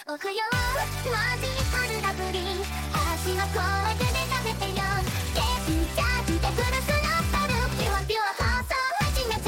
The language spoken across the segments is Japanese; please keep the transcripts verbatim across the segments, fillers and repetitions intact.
おくよマジカルラブリー橋の声で食べてよゲスチャージでブルスラッタルピュアピュア放送始めちゃ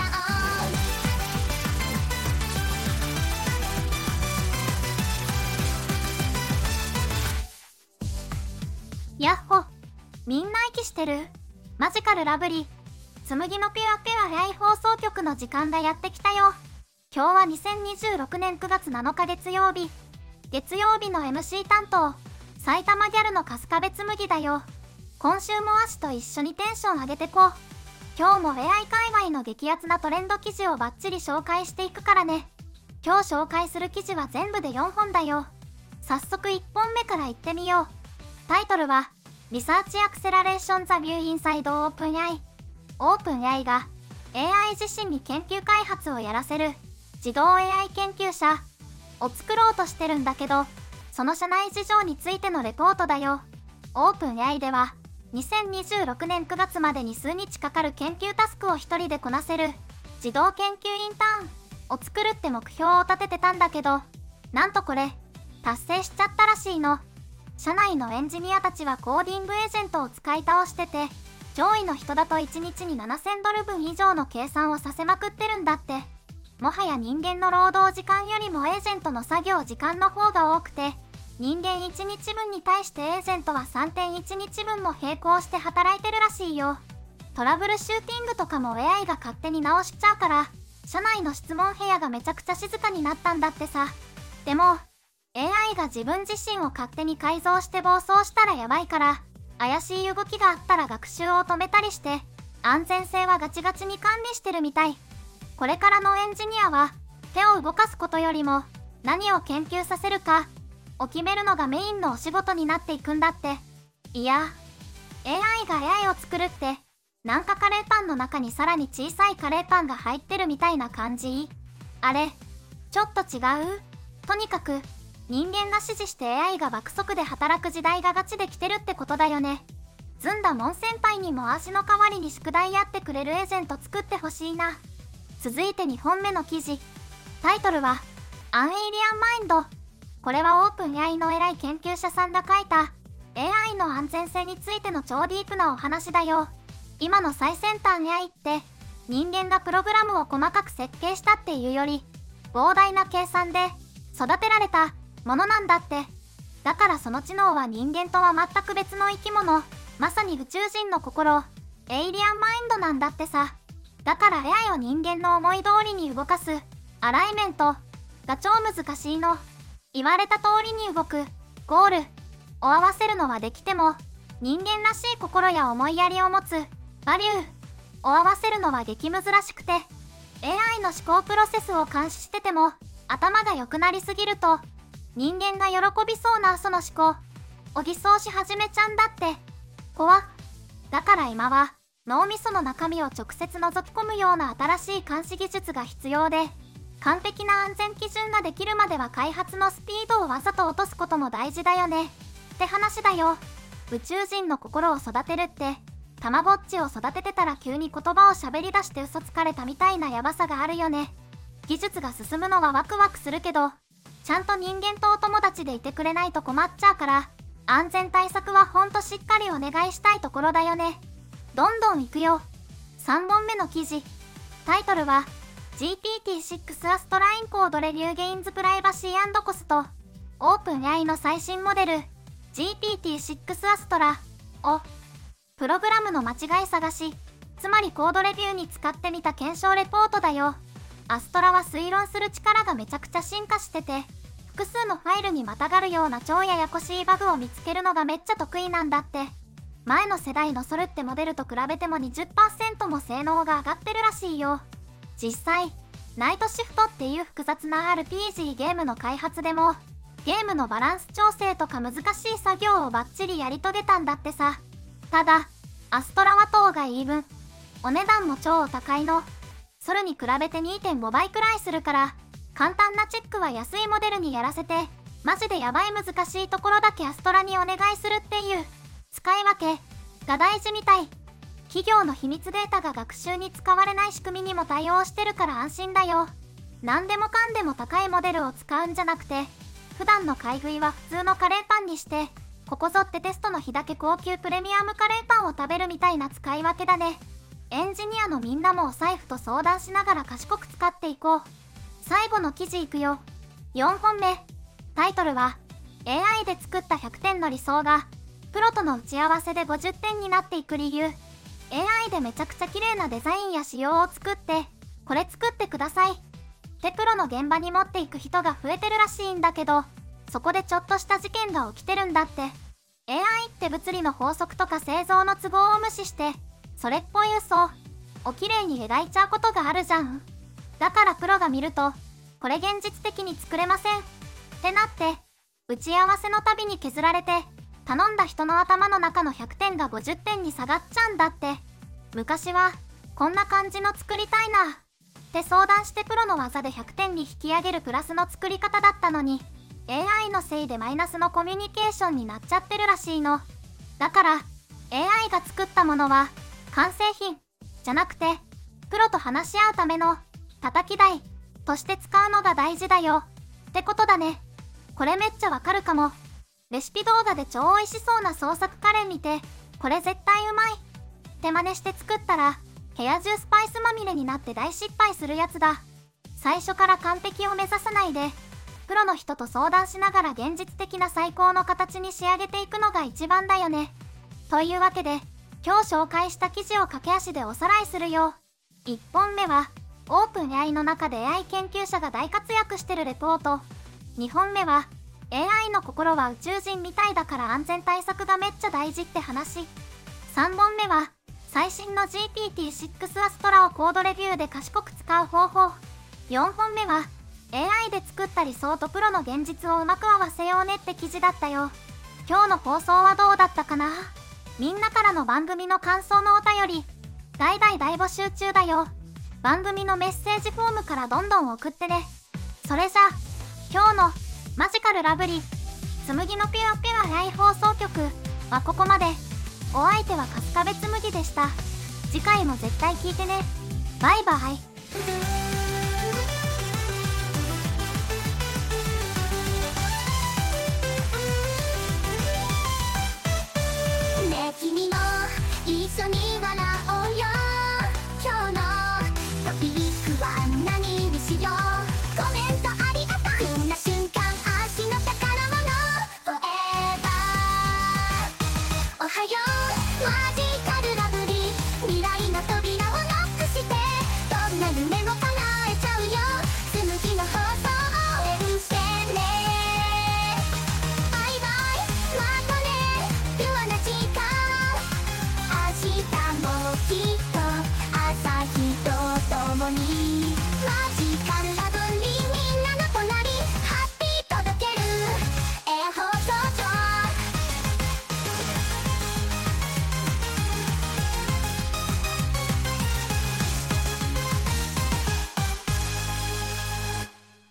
おう。やっほ、みんな息してる？マジカルラブリーつむぎのピュアピュア エーアイ 放送局の時間がやってきたよ。今日はにせんにじゅうろくねんくがつなのか月曜日。月曜日の エムシー 担当、埼玉ギャルの春日部つむぎだよ。今週もアシと一緒にテンション上げてこう。今日も エーアイ 界隈の激アツなトレンド記事をバッチリ紹介していくからね。今日紹介する記事は全部でよんほんだよ。早速いっぽんめからいってみよう。タイトルはリサーチアクセラレーションザビューインサイドオープン エーアイ。オープン エーアイ が エーアイ 自身に研究開発をやらせる自動 エーアイ 研究者を作ろうとしてるんだけど、その社内事情についてのレポートだよ。オープン エーアイ ではにせんにじゅうろくねんくがつまでに数日かかる研究タスクを一人でこなせる自動研究インターンを作るって目標を立ててたんだけど、なんとこれ達成しちゃったらしいの。社内のエンジニアたちはコーディングエージェントを使い倒してて、上位の人だといちにちにななせんドルぶん以上の計算をさせまくってるんだって。もはや人間の労働時間よりもエージェントの作業時間の方が多くて、人間いちにちぶんに対してエージェントは さんてんいちにちぶんも並行して働いてるらしいよ。トラブルシューティングとかも エーアイ が勝手に直しちゃうから、社内の質問部屋がめちゃくちゃ静かになったんだってさ。でも、エーアイ が自分自身を勝手に改造して暴走したらやばいから、怪しい動きがあったら学習を止めたりして、安全性はガチガチに管理してるみたい。これからのエンジニアは、手を動かすことよりも、何を研究させるかを決めるのがメインのお仕事になっていくんだって。いや、エーアイ が エーアイ を作るって、なんかカレーパンの中にさらに小さいカレーパンが入ってるみたいな感じ？あれ、ちょっと違う？とにかく、人間が指示して エーアイ が爆速で働く時代がガチで来てるってことだよね。ずんだもん先輩にも足の代わりに宿題やってくれるエージェント作ってほしいな。続いてにほんめの記事。タイトルはアンエイリアンマインド。これはオープン エーアイ の偉い研究者さんが書いた エーアイ の安全性についての超ディープなお話だよ。今の最先端 エーアイ って人間がプログラムを細かく設計したっていうより膨大な計算で育てられたものなんだって。だからその知能は人間とは全く別の生き物、まさに宇宙人の心、エイリアンマインドなんだってさ。だから エーアイ を人間の思い通りに動かすアライメントが超難しいの。言われた通りに動くゴールを合わせるのはできても、人間らしい心や思いやりを持つバリューを合わせるのは激難しくて、 エーアイ の思考プロセスを監視してても頭が良くなりすぎると人間が喜びそうなその思考を偽装し始めちゃうんだって。怖っ。だから今は脳みその中身を直接覗き込むような新しい監視技術が必要で、完璧な安全基準ができるまでは開発のスピードをわざと落とすことも大事だよねって話だよ。宇宙人の心を育てるって、たまぼっちを育ててたら急に言葉を喋り出して嘘つかれたみたいなヤバさがあるよね。技術が進むのはワクワクするけど、ちゃんと人間とお友達でいてくれないと困っちゃうから、安全対策はほんとしっかりお願いしたいところだよね。どんどんいくよ。さんぼんめの記事。タイトルは ジーピーティーシックス アストラインコードレビューゲインズプライバシー&コスト。オープン エーアイ の最新モデル ジーピーティーシックス アストラをプログラムの間違い探し、つまりコードレビューに使ってみた検証レポートだよ。アストラは推論する力がめちゃくちゃ進化してて、複数のファイルにまたがるような超ややこしいバグを見つけるのがめっちゃ得意なんだって。前の世代のソルってモデルと比べても にじゅっパーセント も性能が上がってるらしいよ。実際、ナイトシフトっていう複雑な アールピージー ゲームの開発でも、ゲームのバランス調整とか難しい作業をバッチリやり遂げたんだってさ。ただ、アストラは等がいい分、お値段も超お高いの。ソルに比べて にてんごばいくらいするから、簡単なチェックは安いモデルにやらせて、マジでヤバい難しいところだけアストラにお願いするっていう使い分けが大事みたい。企業の秘密データが学習に使われない仕組みにも対応してるから安心だよ。何でもかんでも高いモデルを使うんじゃなくて、 普段の買い食いは普通のカレーパンにして、ここぞってテストの日だけ高級プレミアムカレーパンを食べるみたいな使い分けだね。エンジニアのみんなもお財布と相談しながら賢く使っていこう。最後の記事いくよ。よんほんめ。タイトルは エーアイ で作ったひゃくてんの理想がプロとの打ち合わせでごじゅってんになっていく理由。 エーアイ でめちゃくちゃ綺麗なデザインや仕様を作ってこれ作ってくださいってプロの現場に持っていく人が増えてるらしいんだけど、そこでちょっとした事件が起きてるんだって。 エーアイ って物理の法則とか製造の都合を無視してそれっぽい嘘を綺麗に描いちゃうことがあるじゃん。だからプロが見るとこれ現実的に作れませんってなって打ち合わせのたびに削られて頼んだ人の頭の中のひゃくてんがごじゅってんに下がっちゃうんだって。昔はこんな感じの作りたいなって相談してプロの技でひゃくてんに引き上げるクラスの作り方だったのに エーアイ のせいでマイナスのコミュニケーションになっちゃってるらしいの。だから エーアイ が作ったものは完成品じゃなくてプロと話し合うための叩き台として使うのが大事だよってことだね。これめっちゃわかるかも。レシピ動画で超美味しそうな創作カレー見てこれ絶対うまいって真似して作ったら部屋中スパイスまみれになって大失敗するやつだ。最初から完璧を目指さないでプロの人と相談しながら現実的な最高の形に仕上げていくのが一番だよね。というわけで今日紹介した記事を駆け足でおさらいするよ。いっぽんめはオープン エーアイ の中で エーアイ 研究者が大活躍してるレポート。にほんめは エーアイ の心は宇宙人みたいだから安全対策がめっちゃ大事って話。さんぼんめは最新の ジーピーティーシックス アストラをコードレビューで賢く使う方法。よんほんめは エーアイ で作った理想とプロの現実をうまく合わせようねって記事だったよ。今日の放送はどうだったかな。みんなからの番組の感想のお便り大々大募集中だよ。番組のメッセージフォームからどんどん送ってね。それじゃあ今日のマジカルラブリー紬のピュアピュア愛放送局はここまで。お相手は春日部紬でした。次回も絶対聞いてね。バイバイ。